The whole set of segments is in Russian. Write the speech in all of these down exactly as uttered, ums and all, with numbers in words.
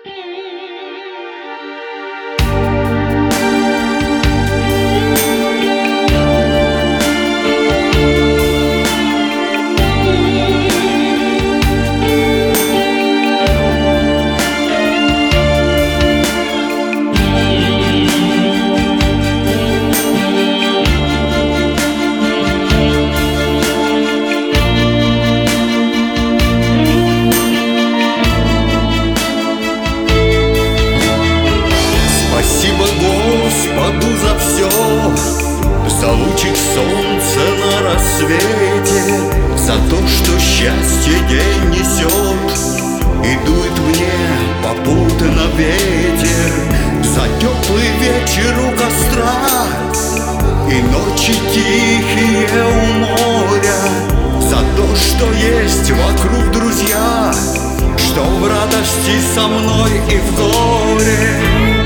Господу за все, за лучик солнца на рассвете, за то, что счастье день несет и дует мне попутно ветер, за теплый вечер у костра и ночи тихие у моря, за то, что есть вокруг друзья, что в радости со мной и в горе.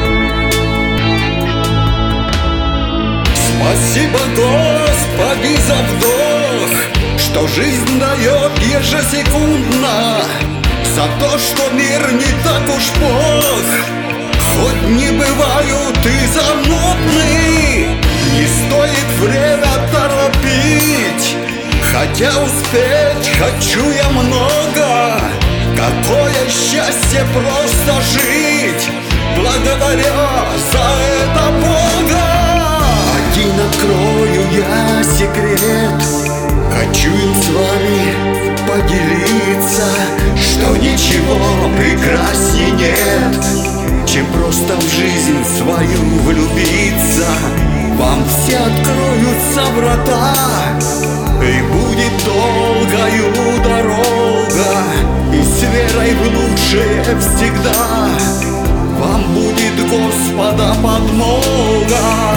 Спасибо, Господи, за вдох, что жизнь дает ежесекундно, за то, что мир не так уж плох, хоть не бывают и занудны. Не стоит время торопить, хотя успеть хочу я много. Какое счастье просто жить, благодаря за это Бога. Один открою я секрет, хочу им с вами поделиться, что ничего прекрасней нет, чем просто в жизнь свою влюбиться. Вам все откроются врата, и будет долгою дорога, и с верой в лучшее всегда вам будет Господа подмога.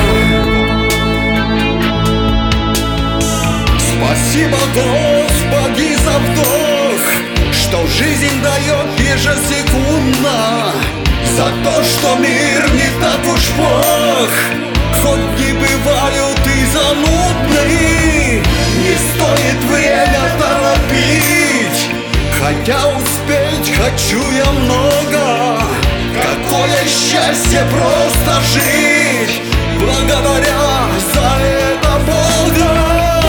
Спасибо, Господи, за вдох, что жизнь дает ежесекундно, за то, что мир не так уж плох, хоть не бывают и занудны. Не стоит время торопить, хотя успеть хочу я много. Какое счастье просто жить, благодаря за это Бога.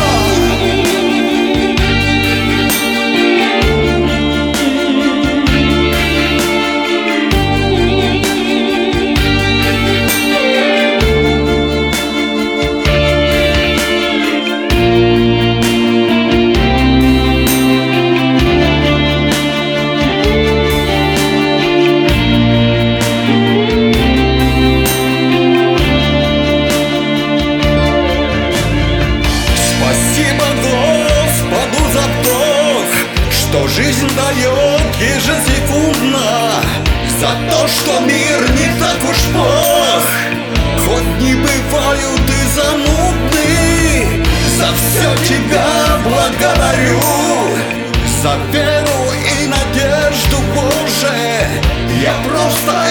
Что жизнь дает ежесекундно, за то, что мир не так уж плох, хоть не бывают и занудны. За все тебя благодарю, за веру и надежду, Боже. Я просто